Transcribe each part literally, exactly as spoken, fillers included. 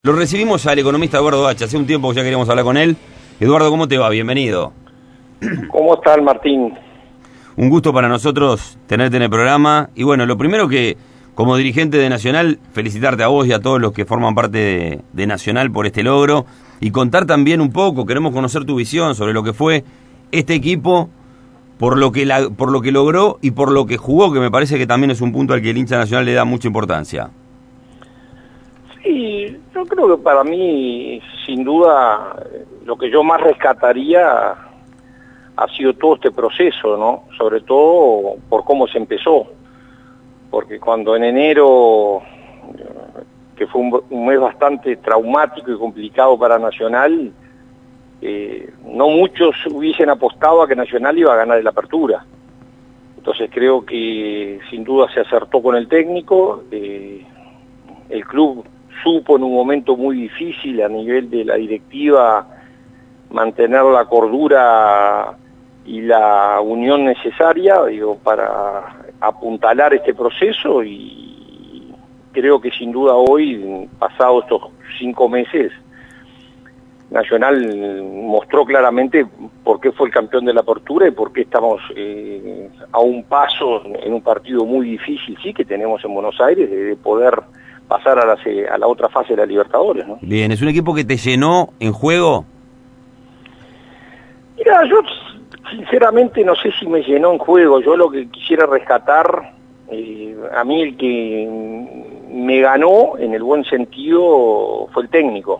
Lo recibimos al economista Eduardo Hacha, hace un tiempo ya queríamos hablar con él. Eduardo, ¿cómo te va? Bienvenido. ¿Cómo estás, Martín? Un gusto para nosotros tenerte en el programa. Y bueno, lo primero que, como dirigente de Nacional, felicitarte a vos y a todos los que forman parte de, de Nacional por este logro. Y contar también un poco, queremos conocer tu visión sobre lo que fue este equipo, por lo que la, por lo que logró y por lo que jugó, que me parece que también es un punto al que el hincha Nacional le da mucha importancia. Sí, yo creo que para mí, sin duda, lo que yo más rescataría ha sido todo este proceso, ¿no? Sobre todo por cómo se empezó. Porque cuando en enero, que fue un, un mes bastante traumático y complicado para Nacional, eh, no muchos hubiesen apostado a que Nacional iba a ganar la apertura. Entonces creo que sin duda se acertó con el técnico, eh, el club supo en un momento muy difícil a nivel de la directiva mantener la cordura y la unión necesaria, digo, para apuntalar este proceso, y creo que sin duda hoy, pasados estos cinco meses, Nacional mostró claramente por qué fue el campeón de la apertura y por qué estamos eh, a un paso en un partido muy difícil, sí, que tenemos en Buenos Aires, de, de poder pasar a la, a la otra fase de la Libertadores, ¿no? Bien, ¿es un equipo que te llenó en juego? Mira, yo sinceramente no sé si me llenó en juego. Yo lo que quisiera rescatar, eh, a mí el que me ganó en el buen sentido fue el técnico.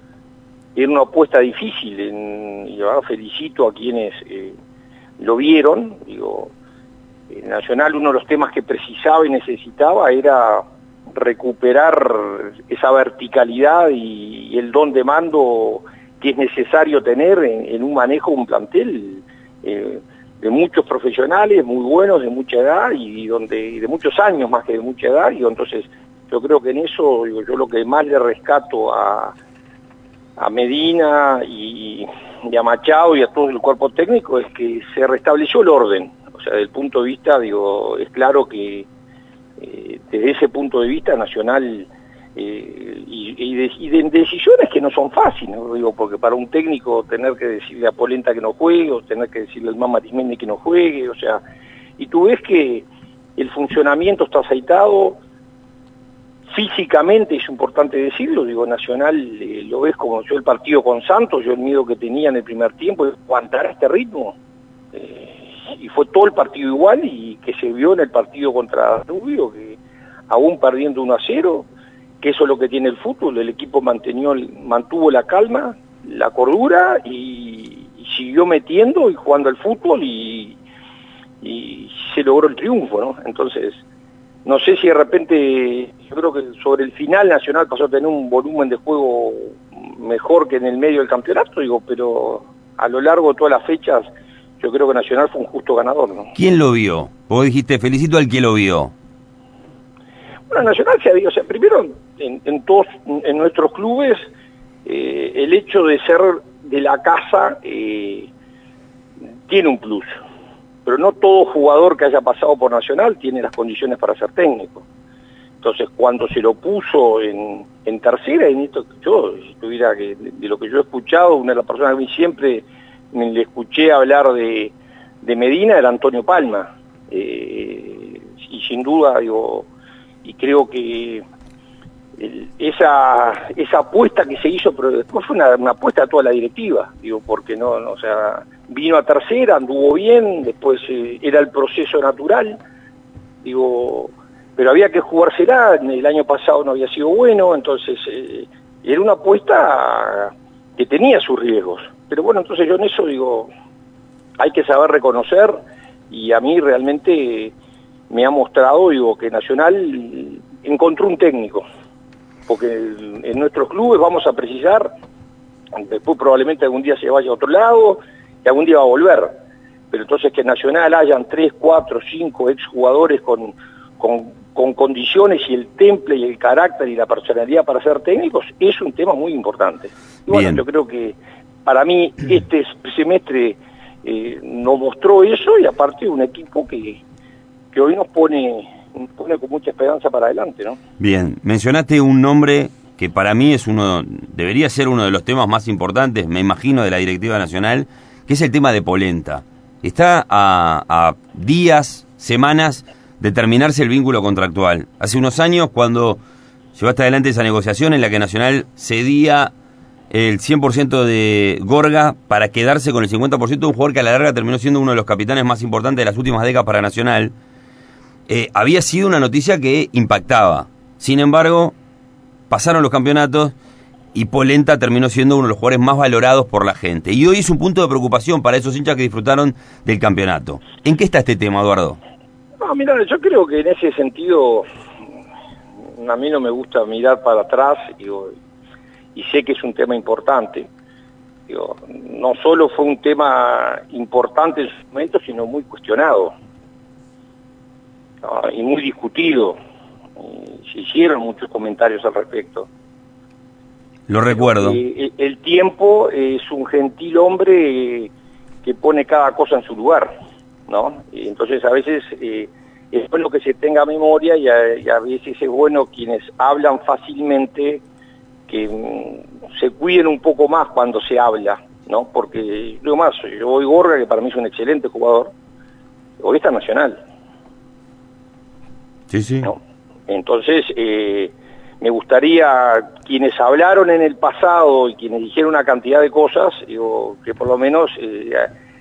Era una apuesta difícil, en, y yo felicito a quienes eh, lo vieron. Digo, en Nacional uno de los temas que precisaba y necesitaba era recuperar esa verticalidad y, y el don de mando que es necesario tener en, en un manejo de un plantel eh, de muchos profesionales muy buenos, de mucha edad y, y donde y de muchos años más que de mucha edad, y entonces yo creo que en eso, digo, yo lo que más le rescato a, a Medina y, y a Machado y a todo el cuerpo técnico es que se restableció el orden. O sea, desde el punto de vista, digo, es claro que Eh, desde ese punto de vista Nacional eh, y, y, de, y de decisiones que no son fáciles, ¿no? Digo, porque para un técnico tener que decirle a Polenta que no juegue, o tener que decirle al Mama Tismendi que no juegue, o sea, y tú ves que el funcionamiento está aceitado físicamente, es importante decirlo. Digo, Nacional eh, lo ves como yo el partido con Santos, yo el miedo que tenía en el primer tiempo es aguantar este ritmo. Eh, y fue todo el partido igual, y que se vio en el partido contra Rubio, que aún perdiendo uno a cero, que eso es lo que tiene el fútbol, el equipo mantenió, mantuvo la calma, la cordura, y, y siguió metiendo y jugando al fútbol, y, y se logró el triunfo, ¿no? Entonces, no sé si de repente, yo creo que sobre el final Nacional pasó a tener un volumen de juego mejor que en el medio del campeonato, digo, pero a lo largo de todas las fechas yo creo que Nacional fue un justo ganador, ¿no? ¿Quién lo vio? Vos dijiste, felicito al que lo vio. Bueno, Nacional se había, o sea, primero en, en todos, en nuestros clubes, eh, el hecho de ser de la casa eh, tiene un plus, pero no todo jugador que haya pasado por Nacional tiene las condiciones para ser técnico. Entonces, cuando se lo puso en, en tercera, en esto, yo, si tuviera que, de, de lo que yo he escuchado, una de las personas que a mí siempre me le escuché hablar de, de Medina era Antonio Palma, eh, y sin duda, digo, y creo que el, esa esa apuesta que se hizo, pero después fue una, una apuesta a toda la directiva, digo, porque no, no, o sea, vino a tercera, anduvo bien, después eh, era el proceso natural, digo, pero había que jugársela, el año pasado no había sido bueno, entonces eh, era una apuesta que tenía sus riesgos. Pero bueno, entonces yo en eso digo, hay que saber reconocer, y a mí realmente me ha mostrado, digo, que Nacional encontró un técnico, porque en nuestros clubes vamos a precisar, después probablemente algún día se vaya a otro lado, y algún día va a volver, pero entonces que en Nacional hayan tres, cuatro, cinco exjugadores con, con, con condiciones y el temple y el carácter y la personalidad para ser técnicos, es un tema muy importante. Y bueno, Bien. yo creo que para mí este semestre eh, nos mostró eso, y aparte un equipo que, que hoy nos pone, nos pone con mucha esperanza para adelante, ¿no? Bien, mencionaste un nombre que para mí es uno, debería ser uno de los temas más importantes, me imagino, de la directiva nacional, que es el tema de Polenta. Está a, a días, semanas de terminarse el vínculo contractual. Hace unos años, cuando llevaste adelante esa negociación en la que Nacional cedía el cien por ciento de Gorga para quedarse con el cincuenta por ciento de un jugador que a la larga terminó siendo uno de los capitanes más importantes de las últimas décadas para Nacional, eh, había sido una noticia que impactaba. Sin embargo, pasaron los campeonatos y Polenta terminó siendo uno de los jugadores más valorados por la gente. Y hoy es un punto de preocupación para esos hinchas que disfrutaron del campeonato. ¿En qué está este tema, Eduardo? No, mira, yo creo que en ese sentido a mí no me gusta mirar para atrás, digo, y sé que es un tema importante. Digo, no solo fue un tema importante en su momento, sino muy cuestionado, ¿no? Y muy discutido. Y se hicieron muchos comentarios al respecto. Lo recuerdo. Eh, el tiempo es un gentil hombre eh, que pone cada cosa en su lugar, ¿no? Y entonces a veces eh, es bueno que se tenga memoria y a, y a veces es bueno quienes hablan fácilmente que mm, se cuiden un poco más cuando se habla, ¿no? Porque lo más, yo voy Gorga, que para mí es un excelente jugador, hoy está Nacional. Sí, sí. ¿No? Entonces, eh, me gustaría, quienes hablaron en el pasado y quienes dijeron una cantidad de cosas, digo, que por lo menos eh,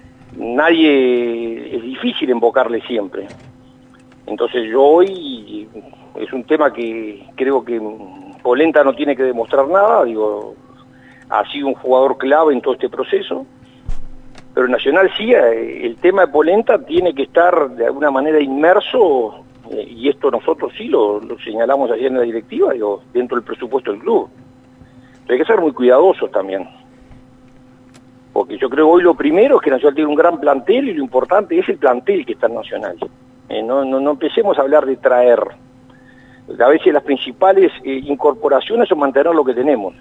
nadie, es difícil invocarle siempre. Entonces yo hoy, es un tema que creo que Polenta no tiene que demostrar nada, digo, ha sido un jugador clave en todo este proceso, pero Nacional sí, el tema de Polenta tiene que estar de alguna manera inmerso, eh, y esto nosotros sí lo, lo señalamos ayer en la directiva, digo, dentro del presupuesto del club. Pero hay que ser muy cuidadosos también, porque yo creo hoy lo primero es que Nacional tiene un gran plantel y lo importante es el plantel que está en Nacional. Eh, no, no, no empecemos a hablar de traer. A veces las principales eh, incorporaciones son mantener lo que tenemos.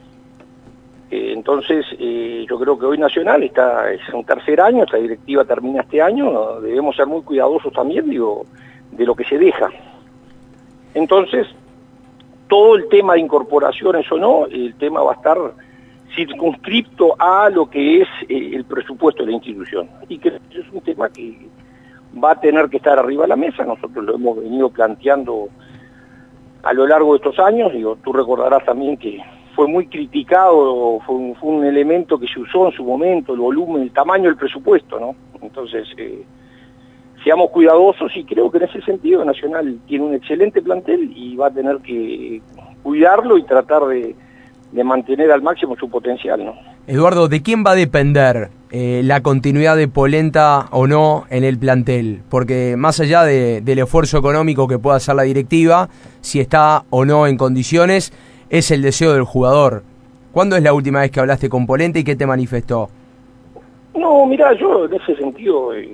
Eh, entonces, eh, yo creo que hoy Nacional está, es un tercer año, esta directiva termina este año, ¿no? Debemos ser muy cuidadosos también, digo, de lo que se deja. Entonces, todo el tema de incorporaciones o no, el tema va a estar circunscripto a lo que es eh, el presupuesto de la institución. Y que es un tema que va a tener que estar arriba de la mesa, nosotros lo hemos venido planteando a lo largo de estos años, digo, tú recordarás también que fue muy criticado, fue un, fue un elemento que se usó en su momento, el volumen, el tamaño del presupuesto, ¿no? Entonces, eh, seamos cuidadosos y creo que en ese sentido Nacional tiene un excelente plantel y va a tener que cuidarlo y tratar de, de mantener al máximo su potencial, ¿no? Eduardo, ¿de quién va a depender eh, la continuidad de Polenta o no en el plantel? Porque más allá de, del esfuerzo económico que pueda hacer la directiva, si está o no en condiciones, es el deseo del jugador. ¿Cuándo es la última vez que hablaste con Polenta y qué te manifestó? No, mirá, yo en ese sentido eh,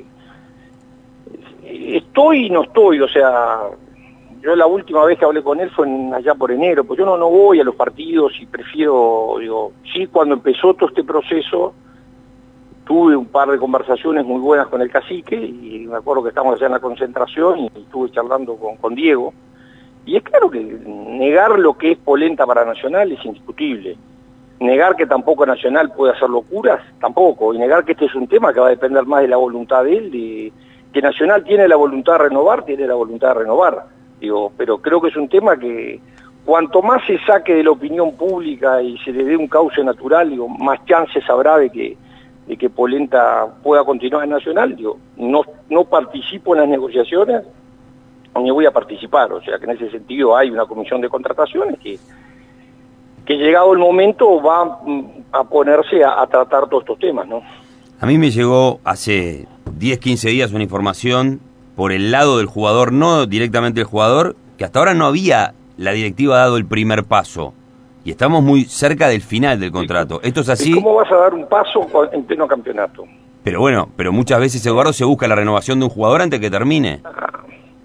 estoy y no estoy, o sea, yo la última vez que hablé con él fue en, allá por enero, pues yo no, no voy a los partidos y prefiero, digo, sí, cuando empezó todo este proceso, tuve un par de conversaciones muy buenas con el cacique, y me acuerdo que estábamos allá en la concentración y estuve charlando con, con Diego, y es claro que negar lo que es Polenta para Nacional es indiscutible. Negar que tampoco Nacional puede hacer locuras, tampoco, y negar que este es un tema que va a depender más de la voluntad de él, de que Nacional tiene la voluntad de renovar, tiene la voluntad de renovar. Digo, pero creo que es un tema que cuanto más se saque de la opinión pública y se le dé un cauce natural, digo, más chances habrá de que de que Polenta pueda continuar en Nacional. Digo, no, no participo en las negociaciones, ni voy a participar, o sea que en ese sentido hay una comisión de contrataciones que, que llegado el momento va a ponerse a, a tratar todos estos temas, ¿no? A mí me llegó hace diez, quince días una información por el lado del jugador, no directamente el jugador, que hasta ahora no había la directiva dado el primer paso. Y estamos muy cerca del final del contrato. ¿Esto es así? ¿Y cómo vas a dar un paso en pleno campeonato? Pero bueno, pero muchas veces, Eduardo, se busca la renovación de un jugador antes que termine. Ah.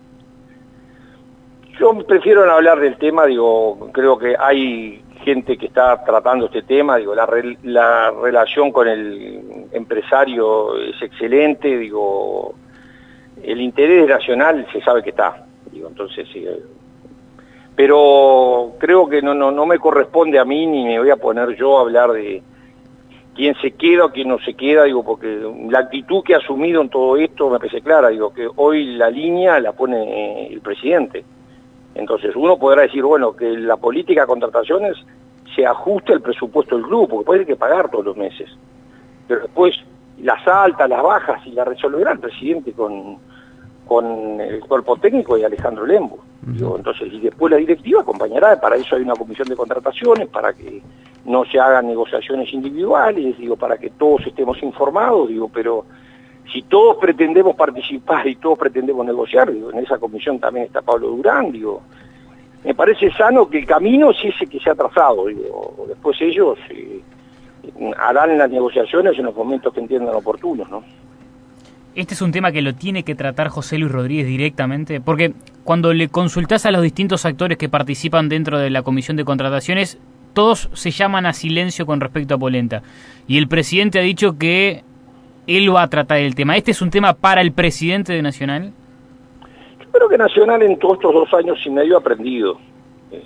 Yo prefiero no hablar del tema, digo, creo que hay gente que está tratando este tema, digo, la, re, la relación con el empresario es excelente, digo, el interés nacional se sabe que está, digo, entonces, sí, pero creo que no, no, no me corresponde a mí, ni me voy a poner yo a hablar de quién se queda o quién no se queda, digo, porque la actitud que ha asumido en todo esto me parece clara, digo, que hoy la línea la pone el presidente. Entonces uno podrá decir, bueno, que la política de contrataciones se ajuste al presupuesto del club, porque puede que pagar todos los meses. Pero después las altas, las bajas, y la resolverá el presidente con, con el cuerpo técnico y Alejandro Lembo. Uh-huh. Digo, entonces, y después la directiva acompañará, para eso hay una comisión de contrataciones, para que no se hagan negociaciones individuales, digo, para que todos estemos informados, digo, pero si todos pretendemos participar y todos pretendemos negociar, digo, en esa comisión también está Pablo Durán, digo, me parece sano que el camino es ese que se ha trazado, digo, después ellos eh, harán las negociaciones en los momentos que entiendan oportunos, ¿no? ¿Este es un tema que lo tiene que tratar José Luis Rodríguez directamente? Porque cuando le consultás a los distintos actores que participan dentro de la comisión de contrataciones, todos se llaman a silencio con respecto a Polenta. Y el presidente ha dicho que él va a tratar el tema. ¿Este es un tema para el presidente de Nacional? Yo creo que Nacional en todos estos dos años y medio ha aprendido. Eh,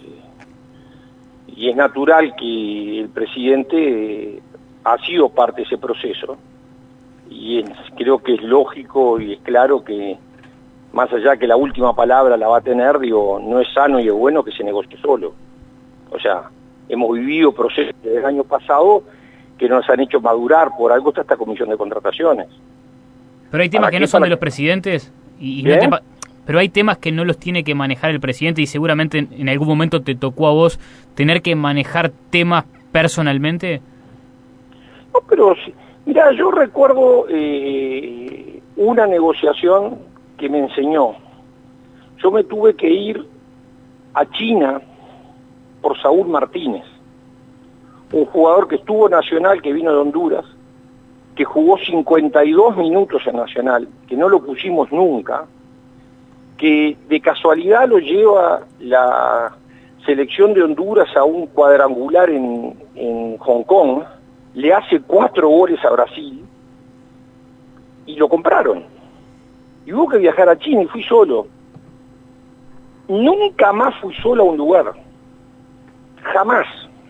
y es natural que el presidente eh, ha sido parte de ese proceso. Y es, creo que es lógico y es claro que, más allá que la última palabra la va a tener, digo, no es sano y es bueno que se negocie solo. O sea, hemos vivido procesos del año pasado que nos han hecho madurar, por algo está esta comisión de contrataciones. Pero hay temas que no son de los presidentes y, y no te, pero hay temas que no los tiene que manejar el presidente y seguramente en, en algún momento te tocó a vos tener que manejar temas personalmente. No, pero mira, yo recuerdo eh, una negociación que me enseñó. Yo me tuve que ir a China por Saúl Martínez, un jugador que estuvo en Nacional, que vino de Honduras, que jugó cincuenta y dos minutos en Nacional, que no lo pusimos nunca, que de casualidad lo lleva la selección de Honduras a un cuadrangular en, en Hong Kong, le hace cuatro goles a Brasil, y lo compraron. Y hubo que viajar a China y fui solo. Nunca más fui solo a un lugar. Jamás.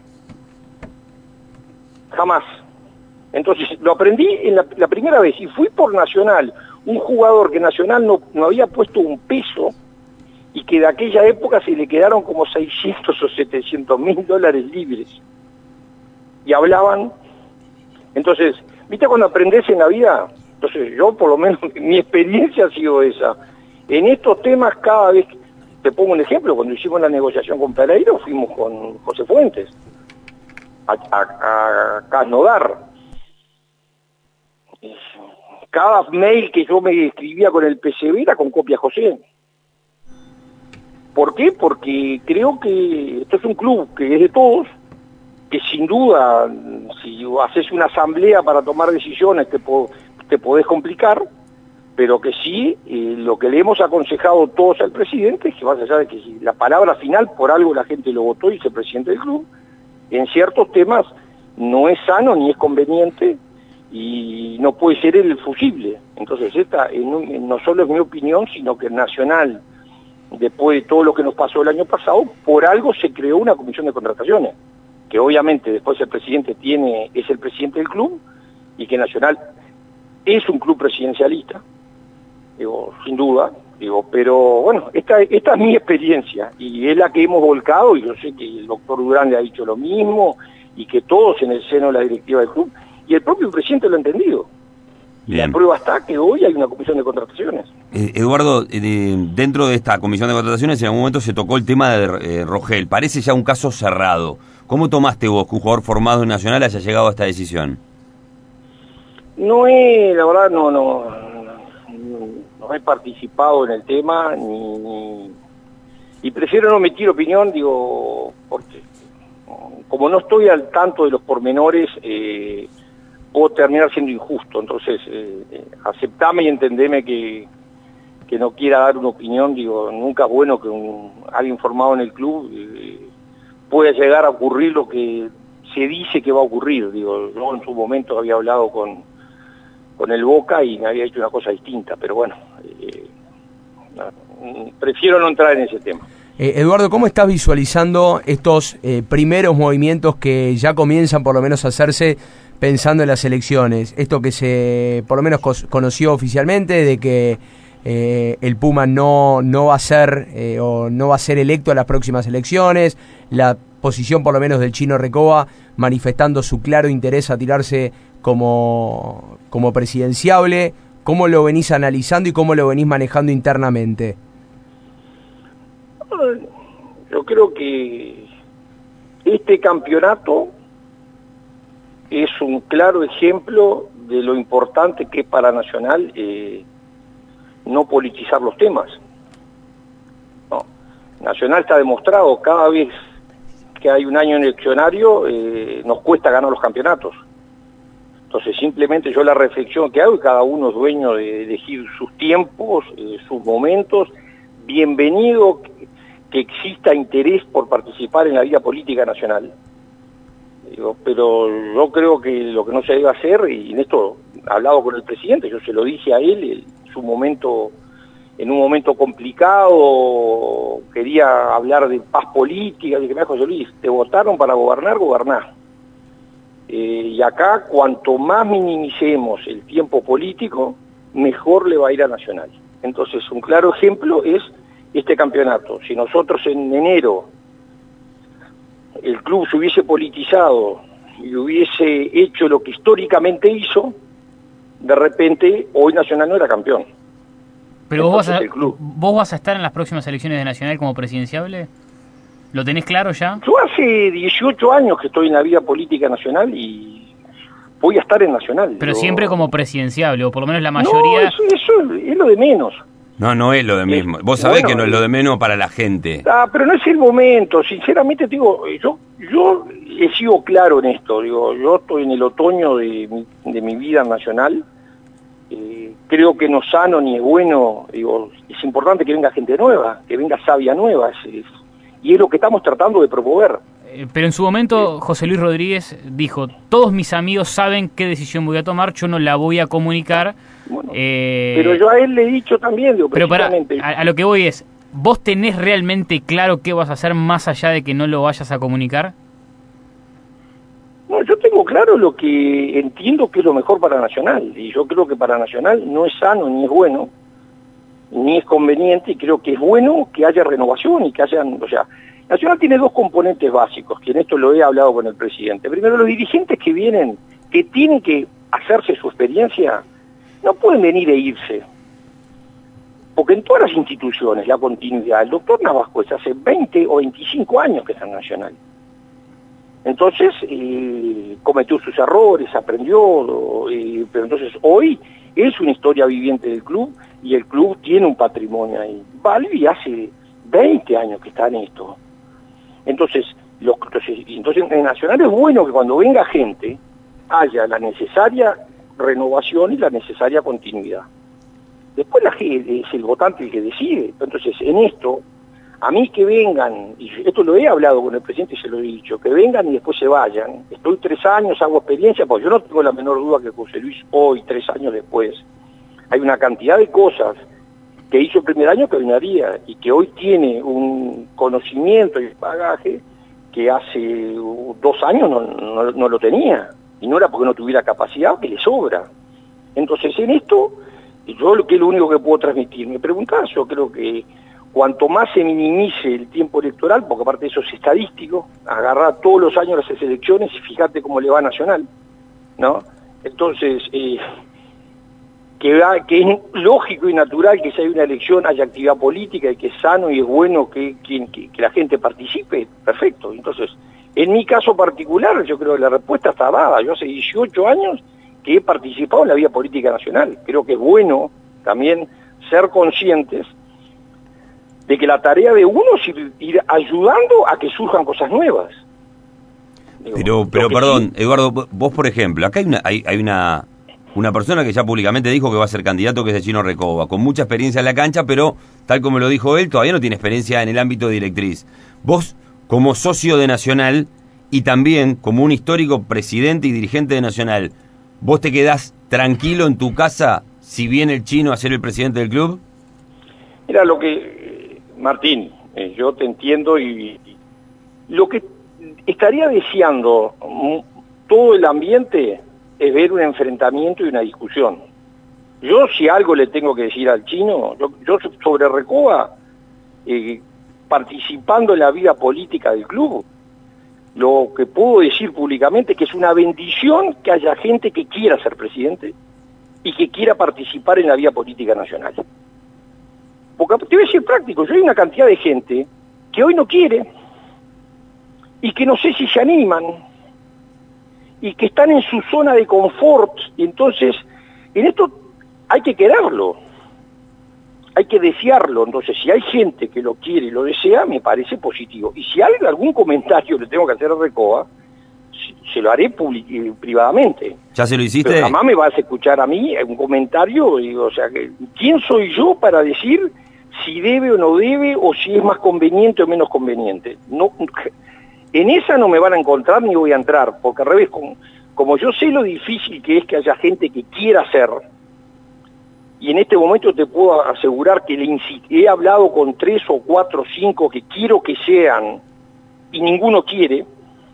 Jamás. Entonces, lo aprendí en la, la primera vez, y fui por Nacional, un jugador que Nacional no, no había puesto un peso, y que de aquella época se le quedaron como seiscientos o setecientos mil dólares libres. Y hablaban. Entonces, ¿viste cuando aprendés en la vida? Entonces, yo por lo menos, mi experiencia ha sido esa. En estos temas, cada vez, te pongo un ejemplo, cuando hicimos la negociación con Pereiro, fuimos con José Fuentes, a, a, a Casnodar. Cada mail que yo me escribía con el P C B era con copia José. ¿Por qué? Porque creo que esto es un club que es de todos, que sin duda, si haces una asamblea para tomar decisiones, te, po te podés complicar, pero que sí, eh, lo que le hemos aconsejado todos al presidente es que más allá de que si la palabra final, por algo la gente lo votó y es el presidente del club, en ciertos temas no es sano ni es conveniente y no puede ser el fusible. Entonces esta en un, en no solo es mi opinión, sino que Nacional, después de todo lo que nos pasó el año pasado, por algo se creó una comisión de contrataciones, que obviamente después el presidente tiene es el presidente del club, y que Nacional es un club presidencialista, digo, sin duda, digo, pero bueno, esta, esta es mi experiencia, y es la que hemos volcado, y yo sé que el doctor Durán le ha dicho lo mismo, y que todos en el seno de la directiva del club, y el propio presidente lo ha entendido. Y la prueba está que hoy hay una comisión de contrataciones. Eh, Eduardo, eh, dentro de esta comisión de contrataciones en algún momento se tocó el tema de eh, Rogel. Parece ya un caso cerrado. ¿Cómo tomaste vos que un jugador formado en Nacional haya llegado a esta decisión? No he, la verdad, no, no, no, no he participado en el tema, ni, ni, y prefiero no emitir opinión, digo, porque como no estoy al tanto de los pormenores, eh, puedo terminar siendo injusto. Entonces, eh, eh, aceptame y entendeme que, que no quiera dar una opinión. Digo, nunca es bueno que un, alguien formado en el club eh, pueda llegar a ocurrir lo que se dice que va a ocurrir. Digo, yo en su momento había hablado con, con el Boca y me había hecho una cosa distinta, pero bueno, eh, no, prefiero no entrar en ese tema. Eh, Eduardo, ¿cómo estás visualizando estos eh, primeros movimientos que ya comienzan por lo menos a hacerse pensando en las elecciones? Esto que se por lo menos cos- conoció oficialmente de que eh, el Puma no, no va a ser eh, o no va a ser electo a las próximas elecciones, la posición por lo menos del Chino Recoba manifestando su claro interés a tirarse como, como presidenciable. ¿Cómo lo venís analizando y cómo lo venís manejando internamente? Yo creo que este campeonato es un claro ejemplo de lo importante que es para Nacional eh, no politizar los temas. No. Nacional está demostrado, cada vez que hay un año eleccionario eh, nos cuesta ganar los campeonatos. Entonces simplemente yo la reflexión que hago, y cada uno es dueño de elegir sus tiempos, eh, sus momentos, bienvenido que, que exista interés por participar en la vida política nacional. Digo, pero yo creo que lo que no se debe hacer, y en esto he hablado con el presidente, yo se lo dije a él, en su momento, en un momento complicado, quería hablar de paz política, dije, mira, José Luis, te votaron para gobernar, gobernar. Eh, y acá, cuanto más minimicemos el tiempo político, mejor le va a ir a Nacional. Entonces, un claro ejemplo es este campeonato. Si nosotros en enero el club se hubiese politizado y hubiese hecho lo que históricamente hizo, de repente hoy Nacional no era campeón. Pero vos vas, a, vos vas a estar en las próximas elecciones de Nacional como presidenciable. ¿Lo tenés claro ya? Yo hace dieciocho años que estoy en la vida política nacional y voy a estar en Nacional. Pero Yo... siempre como presidenciable, o por lo menos la mayoría... No, eso, eso es lo de menos. No, no es lo de mismo. Vos sabés bueno, que no es lo de menos para la gente. Ah, pero no es el momento. Sinceramente, te digo, yo yo he sido claro en esto. Digo, yo estoy en el otoño de mi, de mi vida nacional. Eh, creo que no es sano ni es bueno. Digo, es importante que venga gente nueva, que venga savia nueva. Es, es, y es lo que estamos tratando de promover. Eh, pero en su momento, José Luis Rodríguez dijo, todos mis amigos saben qué decisión voy a tomar, yo no la voy a comunicar. Bueno, eh, pero yo a él le he dicho también, digo, pero para, a, a lo que voy es, ¿vos tenés realmente claro qué vas a hacer más allá de que no lo vayas a comunicar? No, yo tengo claro lo que entiendo que es lo mejor para Nacional, y yo creo que para Nacional no es sano ni es bueno, ni es conveniente, y creo que es bueno que haya renovación y que hayan, o sea, Nacional tiene dos componentes básicos, que en esto lo he hablado con el presidente. Primero, los dirigentes que vienen, que tienen que hacerse su experiencia, no pueden venir e irse. Porque en todas las instituciones, la continuidad, el doctor Navascuez hace veinte o veinticinco años que está en Nacional. Entonces, eh, cometió sus errores, aprendió, eh, pero entonces hoy es una historia viviente del club y el club tiene un patrimonio ahí. Balbi hace veinte años que está en esto. Entonces, los, entonces, entonces en Nacional es bueno que cuando venga gente haya la necesaria renovación y la necesaria continuidad. Después la, es el votante el que decide. Entonces, en esto, a mí que vengan, y esto lo he hablado con el presidente y se lo he dicho, que vengan y después se vayan. Estoy tres años, hago experiencia, porque yo no tengo la menor duda que José Luis hoy, tres años después, hay una cantidad de cosas que hizo el primer año que venía y que hoy tiene un conocimiento y bagaje que hace dos años no, no, no lo tenía. Y no era porque no tuviera capacidad, que le sobra. Entonces, en esto, yo lo que es lo único que puedo transmitir. Me preguntás, yo creo que cuanto más se minimice el tiempo electoral, porque aparte de eso es estadístico, agarrar todos los años las elecciones y fíjate cómo le va a Nacional, ¿no? Entonces, eh, que, que es lógico y natural que si hay una elección haya actividad política y que es sano y es bueno que, que, que la gente participe, perfecto. Entonces, en mi caso particular, yo creo que la respuesta está dada. Yo hace dieciocho años que he participado en la vida política nacional. Creo que es bueno también ser conscientes de que la tarea de uno es ir, ir ayudando a que surjan cosas nuevas. Digo, pero, pero perdón, sí. Eduardo, vos por ejemplo, acá hay una hay, hay una una persona que ya públicamente dijo que va a ser candidato, que es el Chino Recoba, con mucha experiencia en la cancha, pero tal como lo dijo él, todavía no tiene experiencia en el ámbito directriz. Vos, como socio de Nacional y también como un histórico presidente y dirigente de Nacional, ¿vos te quedás tranquilo en tu casa si viene el Chino a ser el presidente del club? Mira, lo que, Martín, eh, yo te entiendo y, y lo que estaría deseando todo el ambiente es ver un enfrentamiento y una discusión. Yo si algo le tengo que decir al chino, yo, yo sobre Recoba, eh, participando en la vida política del club, lo que puedo decir públicamente es que es una bendición que haya gente que quiera ser presidente y que quiera participar en la vida política nacional. Porque te voy a decir práctico, yo hay una cantidad de gente que hoy no quiere y que no sé si se animan y que están en su zona de confort, y entonces en esto hay que quererlo, hay que desearlo. Entonces si hay gente que lo quiere y lo desea, me parece positivo. Y si hay algún comentario le tengo que hacer a Recoba, se lo haré privadamente. ¿Ya se lo hiciste? Pero jamás me vas a escuchar a mí un comentario, y, o sea, que, ¿quién soy yo para decir si debe o no debe, o si es más conveniente o menos conveniente? No, en esa no me van a encontrar ni voy a entrar, porque al revés, como, como yo sé lo difícil que es que haya gente que quiera hacer, y en este momento te puedo asegurar que le he hablado con tres o cuatro o cinco que quiero que sean, y ninguno quiere,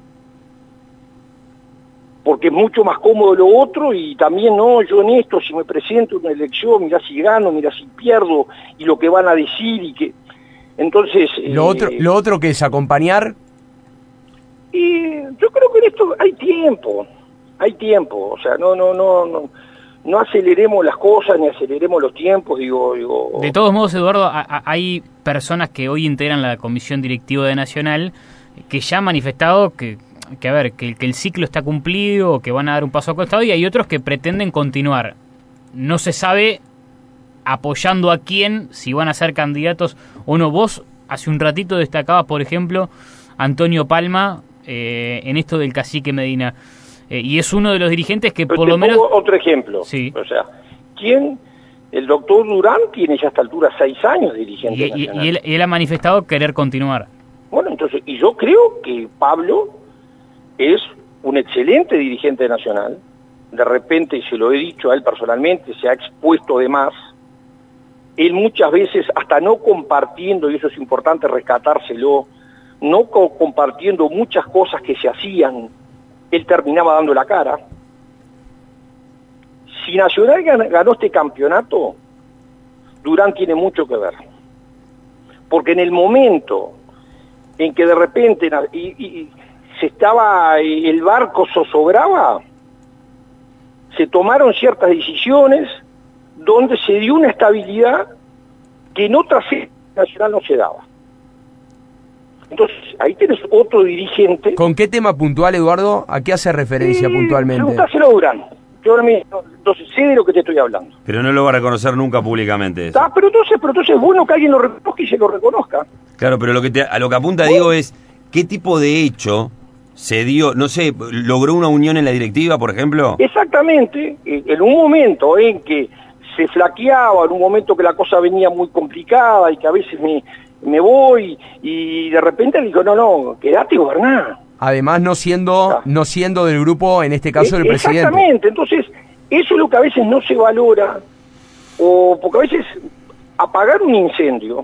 porque es mucho más cómodo lo otro, y también no, yo en esto, si me presento en una elección, mirá si gano, mirá si pierdo, y lo que van a decir, y que... Entonces... Lo, eh, otro, lo otro que es acompañar... Y yo creo que en esto hay tiempo, hay tiempo, o sea, no, no, no, no, no aceleremos las cosas, ni aceleremos los tiempos, digo... digo... De todos modos, Eduardo, a, a, hay personas que hoy integran la comisión directiva de Nacional que ya han manifestado que... que a ver, que, que el ciclo está cumplido, que van a dar un paso al costado, y hay otros que pretenden continuar. No se sabe apoyando a quién, si van a ser candidatos o no. Vos hace un ratito destacabas, por ejemplo, Antonio Palma eh, en esto del cacique Medina, eh, y es uno de los dirigentes que Pero por te lo menos... pongo otro ejemplo, sí. O sea, ¿quién? El doctor Durán tiene ya a esta altura seis años dirigente y, y, nacional. y, él, y él ha manifestado querer continuar. Bueno, entonces, y yo creo que Pablo es un excelente dirigente nacional. De repente, y se lo he dicho a él personalmente, se ha expuesto de más. Él muchas veces, hasta no compartiendo, y eso es importante rescatárselo, no co compartiendo muchas cosas que se hacían, él terminaba dando la cara. Si Nacional ganó este campeonato, Durán tiene mucho que ver. Porque en el momento en que de repente... Y, y, se estaba, el barco zozobraba, se tomaron ciertas decisiones donde se dio una estabilidad que en otra sede nacional no se daba. Entonces, ahí tenés otro dirigente. ¿Con qué tema puntual, Eduardo? ¿A qué hace referencia y, puntualmente? Preguntáselo a Durán. Yo ahora mismo, entonces sé de lo que te estoy hablando. Pero no lo va a reconocer nunca públicamente eso. Ah, pero entonces, pero entonces es bueno que alguien lo reconozca y se lo reconozca. Claro, pero lo que te, a lo que apunta Diego es, ¿qué tipo de hecho se dio, no sé, logró una unión en la directiva, por ejemplo? Exactamente, en un momento en que se flaqueaba, en un momento que la cosa venía muy complicada y que a veces me, me voy, y de repente le dijo, no, no, quedate y goberná. Además, no siendo, ah. no siendo del grupo, en este caso, del presidente. Exactamente, entonces, eso es lo que a veces no se valora, o porque a veces apagar un incendio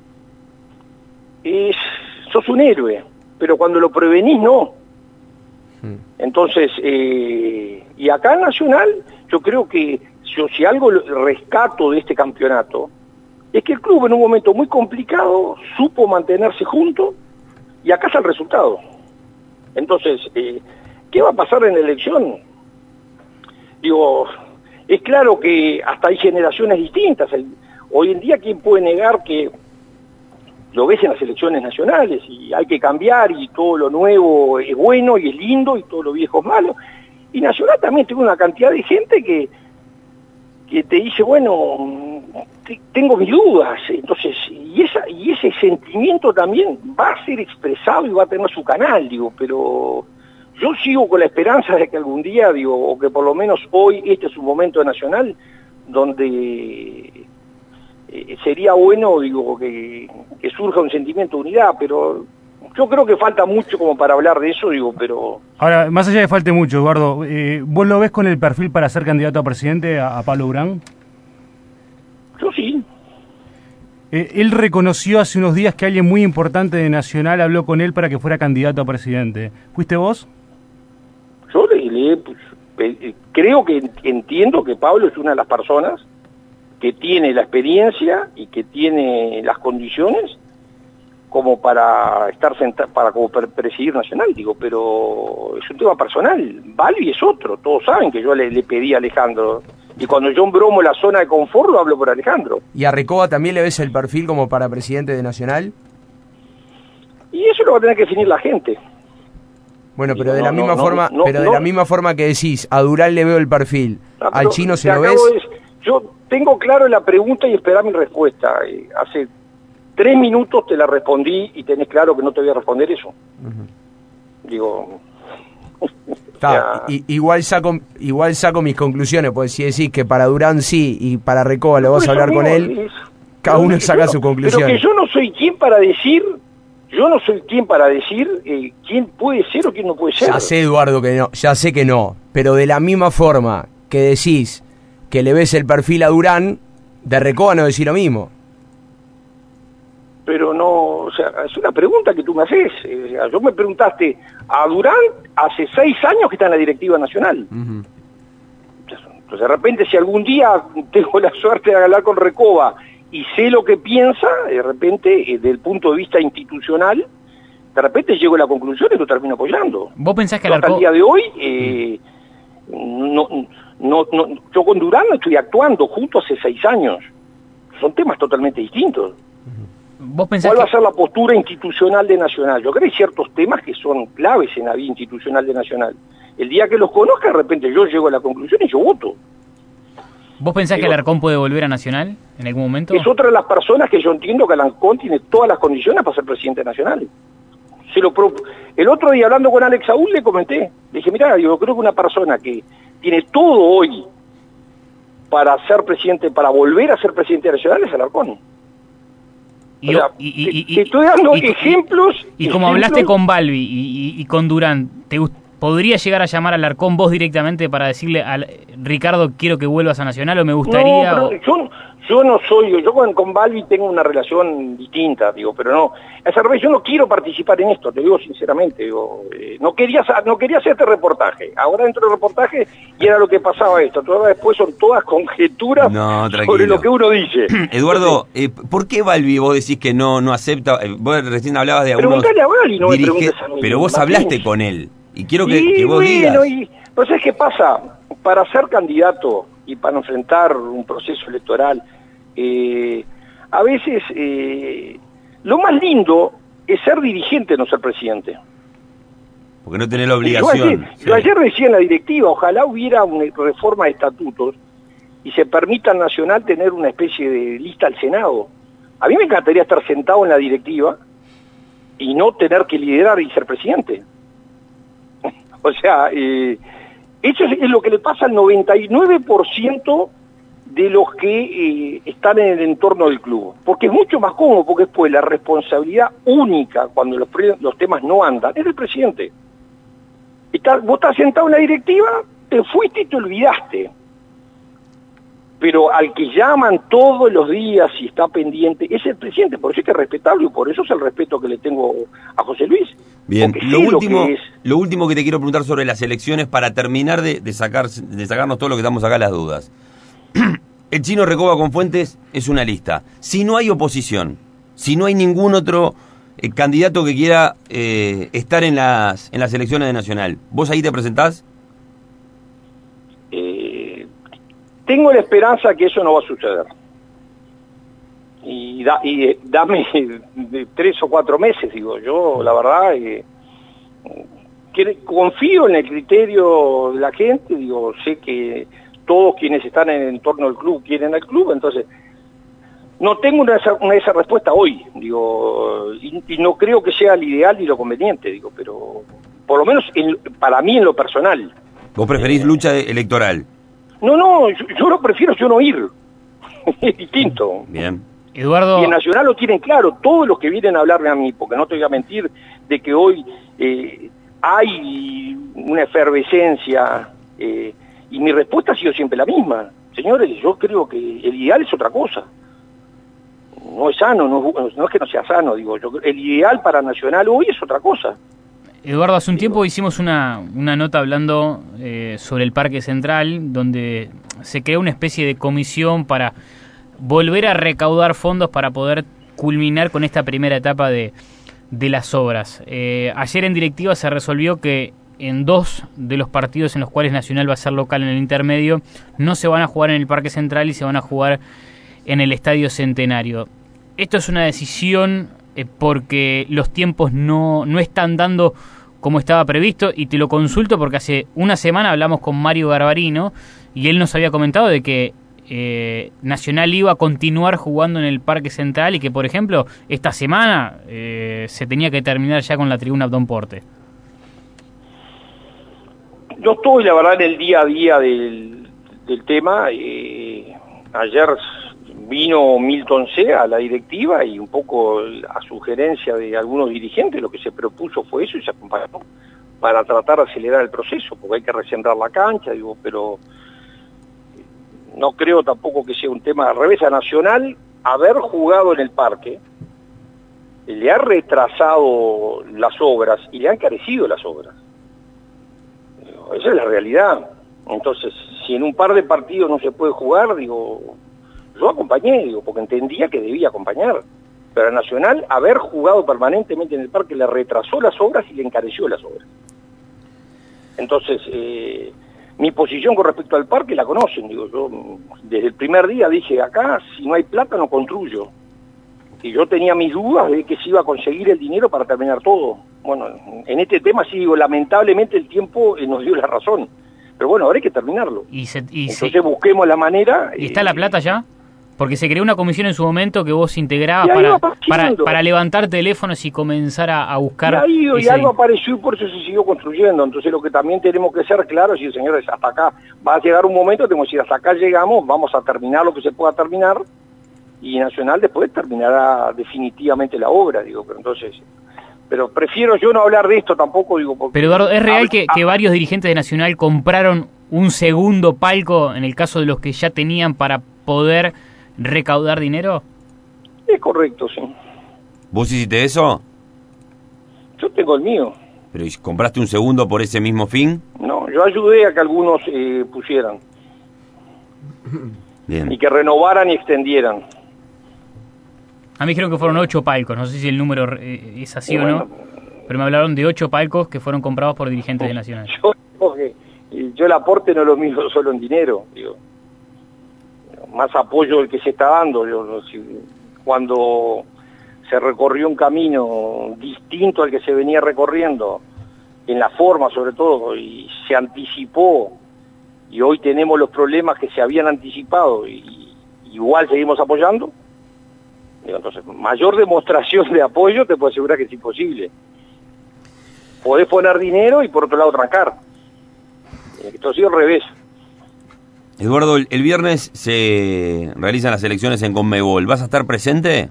es, sos un héroe, pero cuando lo prevenís, no. Entonces, eh, y acá en Nacional, yo creo que yo, si algo rescato de este campeonato, es que el club en un momento muy complicado supo mantenerse junto, y acá está el resultado. Entonces, eh, ¿qué va a pasar en la elección? Digo, es claro que hasta hay generaciones distintas. El, hoy en día, ¿quién puede negar que lo ves en las elecciones nacionales y hay que cambiar y todo lo nuevo es bueno y es lindo y todo lo viejo es malo? Y Nacional también tiene una cantidad de gente que, que te dice, bueno, te, tengo mis dudas. Entonces, y, esa, y ese sentimiento también va a ser expresado y va a tener su canal, digo, pero yo sigo con la esperanza de que algún día, digo, o que por lo menos hoy este es un momento Nacional donde... Eh, sería bueno, digo, que, que surja un sentimiento de unidad, pero yo creo que falta mucho como para hablar de eso, digo, pero... Ahora, más allá de falte mucho, Eduardo, eh, ¿vos lo ves con el perfil para ser candidato a presidente a, a Pablo Durán? Yo sí. Eh, él reconoció hace unos días que alguien muy importante de Nacional habló con él para que fuera candidato a presidente. ¿Fuiste vos? Yo le, le pues, eh, creo que entiendo que Pablo es una de las personas que tiene la experiencia y que tiene las condiciones como para estar sentado, para como para presidir Nacional, digo, pero es un tema personal. Balbi es otro, todos saben que yo le, le pedí a Alejandro, y cuando yo bromo la zona de confort lo hablo por Alejandro. ¿Y a Recoba también le ves el perfil como para presidente de Nacional? Y eso lo va a tener que definir la gente. Bueno, pero Digo, de la no, misma no, forma, no, pero de no, la misma forma que decís, a Durán le veo el perfil, no, ¿al Chino se te lo acabo ves? de- yo tengo claro la pregunta y esperá mi respuesta. Eh, hace tres minutos te la respondí y tenés claro que no te voy a responder eso. Uh-huh. Digo... Está, y, igual saco igual saco mis conclusiones, porque si decís que para Durán sí y para Recoba lo vas pues a hablar amigo, con él, es, cada uno saca no, su conclusión. Pero que yo no soy quien para decir, yo no soy quien para decir eh, quién puede ser o quién no puede ser. Ya sé, Eduardo, que no, ya sé que no, pero de la misma forma que decís que le ves el perfil a Durán, de Recoba no decís lo mismo. Pero no, o sea, es una pregunta que tú me haces. Eh, yo me preguntaste, a Durán hace seis años que está en la directiva nacional. Uh-huh. Entonces, de repente, si algún día tengo la suerte de hablar con Recoba y sé lo que piensa, de repente, eh, desde el punto de vista institucional, de repente llego a la conclusión y lo termino apoyando. ¿Vos pensás que yo, hasta Alarcó... el día de hoy, eh, no, no, no, yo con Durán estoy actuando junto hace seis años. Son temas totalmente distintos. ¿Vos pensás ¿Cuál va que... a ser la postura institucional de Nacional? Yo creo que hay ciertos temas que son claves en la vida institucional de Nacional. El día que los conozca, de repente yo llego a la conclusión y yo voto. ¿Vos pensás Digo, que Alarcón puede volver a Nacional en algún momento? Es otra de las personas que yo entiendo que Alarcón tiene todas las condiciones para ser presidente nacional. Se lo pro... El otro día, hablando con Alex Saúl, le comenté. Le dije, mirá, yo creo que una persona que tiene todo hoy para ser presidente, para volver a ser presidente nacional es Alarcón. Y, o sea, y, y, te, te estoy dando y, ejemplos. Y, y como ejemplos, hablaste con Balbi y, y, y con Durán, ¿te podría llegar a llamar a Alarcón vos directamente para decirle a Ricardo, quiero que vuelvas a Nacional, o me gustaría? No, o... yo, yo no soy, yo con, con Balbi tengo una relación distinta, digo, pero no, esa revés, yo no quiero participar en esto, te digo sinceramente, digo, eh, no quería no quería hacer este reportaje, ahora dentro del reportaje y era lo que pasaba esto, todavía después son todas conjeturas no, sobre lo que uno dice. Eduardo, eh, ¿por qué Balbi vos decís que no no acepta? Eh, vos recién hablabas de algunos Preguntale a Balbi, no me dirige... preguntes a mí. Pero vos Martín. hablaste con él y quiero que, y, que vos bueno, digas. Y, pues es que pasa, para ser candidato y para enfrentar un proceso electoral, eh, a veces eh, lo más lindo es ser dirigente, no ser presidente. Porque no tenés la obligación. Yo ayer, sí. yo ayer decía en la directiva, ojalá hubiera una reforma de estatutos y se permita al Nacional tener una especie de lista al Senado. A mí me encantaría estar sentado en la directiva y no tener que liderar y ser presidente. O sea, eh, eso es, es lo que le pasa al noventa y nueve por ciento de los que eh, están en el entorno del club. Porque es mucho más cómodo, porque después la responsabilidad única cuando los, los temas no andan es del presidente. Está, vos estás sentado en la directiva, te fuiste y te olvidaste. Pero al que llaman todos los días y está pendiente es el presidente, por eso es que es respetable y por eso es el respeto que le tengo a José Luis. Bien, lo último, lo, que es... lo último que te quiero preguntar sobre las elecciones para terminar de, de, sacar, de sacarnos todo lo que estamos acá las dudas. El Chino Recoba con Fuentes es una lista. Si no hay oposición, si no hay ningún otro eh, candidato que quiera eh, estar en las, en las elecciones de Nacional, ¿vos ahí te presentás? Eh, tengo la esperanza que eso no va a suceder. Y, da, y eh, dame de tres o cuatro meses, digo, yo la verdad eh, que confío en el criterio de la gente, digo, sé que todos quienes están en el entorno del club quieren al club, entonces no tengo una, una esa respuesta hoy, digo, y, y no creo que sea el ideal ni lo conveniente, digo, pero por lo menos en, para mí en lo personal. ¿Vos preferís eh, lucha electoral? No, no, yo, yo lo prefiero yo no ir, es distinto. Bien. Eduardo... Y en Nacional lo tienen claro, todos los que vienen a hablarme a mí, porque no te voy a mentir de que hoy eh, hay una efervescencia, eh, y mi respuesta ha sido siempre la misma. Señores, yo creo que el ideal es otra cosa. no es sano, no, no es que no sea sano, digo, yo, el ideal para Nacional hoy es otra cosa. Eduardo, hace un tiempo hicimos una, una nota hablando eh, sobre el Parque Central, donde se creó una especie de comisión para volver a recaudar fondos para poder culminar con esta primera etapa de, de las obras. Eh, ayer en directiva se resolvió que en dos de los partidos en los cuales Nacional va a ser local en el intermedio no se van a jugar en el Parque Central y se van a jugar en el Estadio Centenario. Esto es una decisión eh, porque los tiempos no, no están dando como estaba previsto, y te lo consulto porque hace una semana hablamos con Mario Garbarino y él nos había comentado de que eh, Nacional iba a continuar jugando en el Parque Central y que, por ejemplo, esta semana eh, se tenía que terminar ya con la tribuna Abdón Porte. Yo estoy, la verdad, en el día a día del, del tema. Eh, ayer vino Milton C. a la directiva y un poco a sugerencia de algunos dirigentes lo que se propuso fue eso y se acompañó para tratar de acelerar el proceso, porque hay que recentrar la cancha, digo, pero no creo tampoco que sea un tema. Al revés, a Nacional haber jugado en el parque le ha retrasado las obras y le ha encarecido las obras. Esa es la realidad. Entonces, si en un par de partidos no se puede jugar, digo, yo acompañé, digo, porque entendía que debía acompañar. Pero a Nacional, haber jugado permanentemente en el parque le retrasó las obras y le encareció las obras. Entonces, eh, mi posición con respecto al parque la conocen, digo, yo desde el primer día dije, acá si no hay plata no construyo. Y yo tenía mis dudas de que se iba a conseguir el dinero para terminar todo. Bueno, en este tema sí digo, lamentablemente el tiempo eh, nos dio la razón. Pero bueno, ahora hay que terminarlo. Y se, y Entonces se... busquemos la manera. ¿Y está eh, la plata ya? Porque se creó una comisión en su momento que vos integrabas Y ahí para, va partiendo. para, para levantar teléfonos y comenzar a, a buscar... Y, ahí, y ese... algo apareció y por eso se siguió construyendo. Entonces lo que también tenemos que ser claros, y señores, hasta acá va a llegar un momento, tenemos que decir, hasta acá llegamos, vamos a terminar lo que se pueda terminar, y Nacional después terminará definitivamente la obra, digo, pero entonces... Pero prefiero yo no hablar de esto tampoco, digo... Porque, pero Eduardo, ¿es real que, ah, que varios dirigentes de Nacional compraron un segundo palco en el caso de los que ya tenían para poder recaudar dinero? Es correcto, sí. ¿Vos hiciste eso? Yo tengo el mío. ¿Pero y compraste un segundo por ese mismo fin? No, yo ayudé a que algunos eh, pusieran. Bien. Y que renovaran y extendieran. A mí dijeron que fueron ocho palcos, no sé si el número eh, es así Y o bueno, no, pero me hablaron de ocho palcos que fueron comprados por dirigentes de Nacional. Yo, porque, yo el aporte no lo mido solo en dinero, digo. Más apoyo el que se está dando. Yo, si, cuando se recorrió un camino distinto al que se venía recorriendo, en la forma sobre todo, y se anticipó, y hoy tenemos los problemas que se habían anticipado, y igual seguimos apoyando. Entonces, mayor demostración de apoyo te puedo asegurar que es imposible. Podés poner dinero y por otro lado trancar. Esto ha sido al revés. Eduardo, el viernes se realizan las elecciones en Conmebol. ¿Vas a estar presente?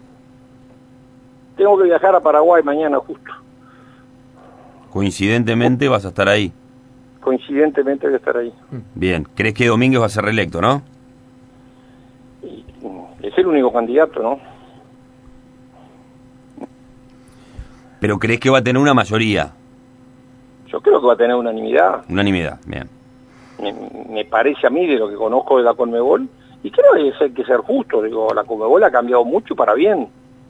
Tengo que viajar a Paraguay mañana justo. Coincidentemente vas a estar ahí. Coincidentemente voy a estar ahí. Bien. ¿Crees que Domínguez va a ser reelecto, no? Y, es el único candidato, ¿no? ¿Pero crees que va a tener una mayoría? Yo creo que va a tener unanimidad. Unanimidad, bien. Me, me parece a mí, de lo que conozco de la Conmebol, y creo que hay que ser justo. Digo, la Conmebol ha cambiado mucho para bien.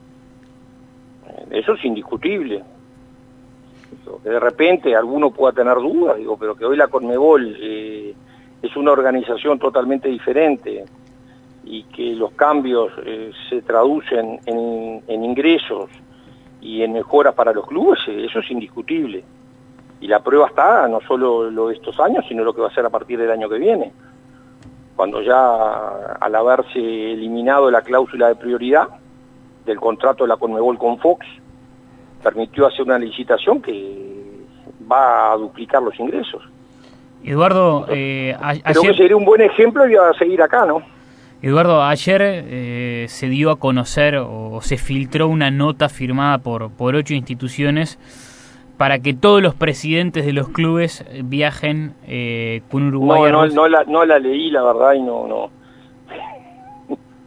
Eso es indiscutible. Digo, que de repente alguno pueda tener dudas, digo, pero que hoy la Conmebol eh, es una organización totalmente diferente y que los cambios eh, se traducen en, en ingresos y en mejoras para los clubes, eh, eso es indiscutible. Y la prueba está, no solo lo de estos años, sino lo que va a ser a partir del año que viene. Cuando ya, al haberse eliminado la cláusula de prioridad del contrato de la Conmebol con Fox, permitió hacer una licitación que va a duplicar los ingresos. Eduardo, eh, a, Creo ayer... que sería un buen ejemplo y va a seguir acá, ¿no? Eduardo, ayer eh, se dio a conocer o se filtró una nota firmada por, por ocho instituciones para que todos los presidentes de los clubes viajen con eh, Uruguay. No, no, no, la, no la leí, la verdad, y no, no.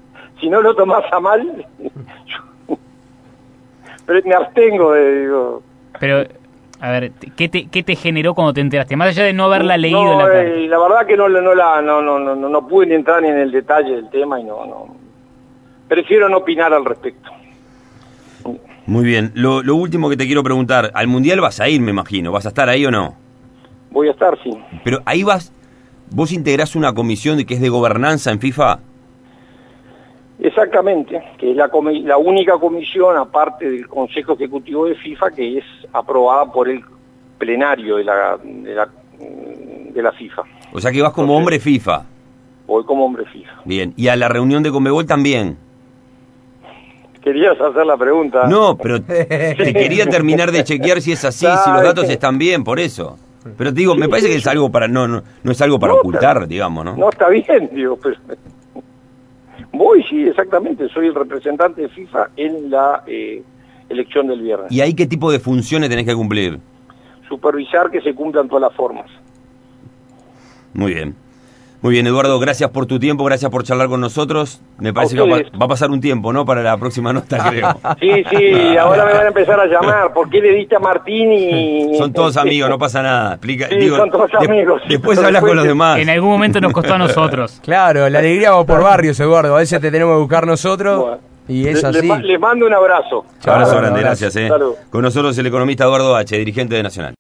si no lo tomás a mal, yo, pero me abstengo de, digo... Pero, a ver, ¿qué te, qué te generó cuando te enteraste? Más allá de no haberla leído no, la carta. Eh, la verdad que no, no, la, no, no, no, no, no pude ni entrar ni en el detalle del tema y no, no... Prefiero no opinar al respecto. Muy bien. Lo, lo último que te quiero preguntar, al Mundial vas a ir, me imagino. ¿Vas a estar ahí o no? Voy a estar, sí. Pero ahí vas, vos integrás una comisión de que es de gobernanza en FIFA. Exactamente, que es la, comi la única comisión, aparte del Consejo Ejecutivo de FIFA, que es aprobada por el plenario de la, de la, de la FIFA. O sea que vas como Entonces, hombre FIFA. Voy como hombre FIFA. Bien. ¿Y a la reunión de Conmebol también? Querías hacer la pregunta. No, pero te quería terminar de chequear si es así, si los datos están bien, por eso. Pero te digo, me parece que es algo para no no, no es algo para No, ocultar, pero, digamos, ¿no? No, está bien, digo, pero... Voy, sí, exactamente, soy el representante de FIFA en la eh, elección del viernes. ¿Y ahí qué tipo de funciones tenés que cumplir? Supervisar que se cumplan todas las formas. Muy bien. Muy bien, Eduardo, gracias por tu tiempo, gracias por charlar con nosotros. Me parece que va, va a pasar un tiempo, ¿no? Para la próxima nota, creo. Sí, sí, ahora me van a empezar a llamar. ¿Por qué le diste a Martín y...? Son todos amigos, no pasa nada. Explica, Sí, digo, son todos de, amigos. Después Pero hablas después con los te- demás. En algún momento nos costó a nosotros. Claro, la alegría va por barrios, Eduardo. A veces te tenemos que buscar nosotros Bueno. y es Le- así. le ma- les mando un abrazo. Abrazo Chao, grande, abrazo. gracias. Eh. Salud. Con nosotros el economista Eduardo H., dirigente de Nacional.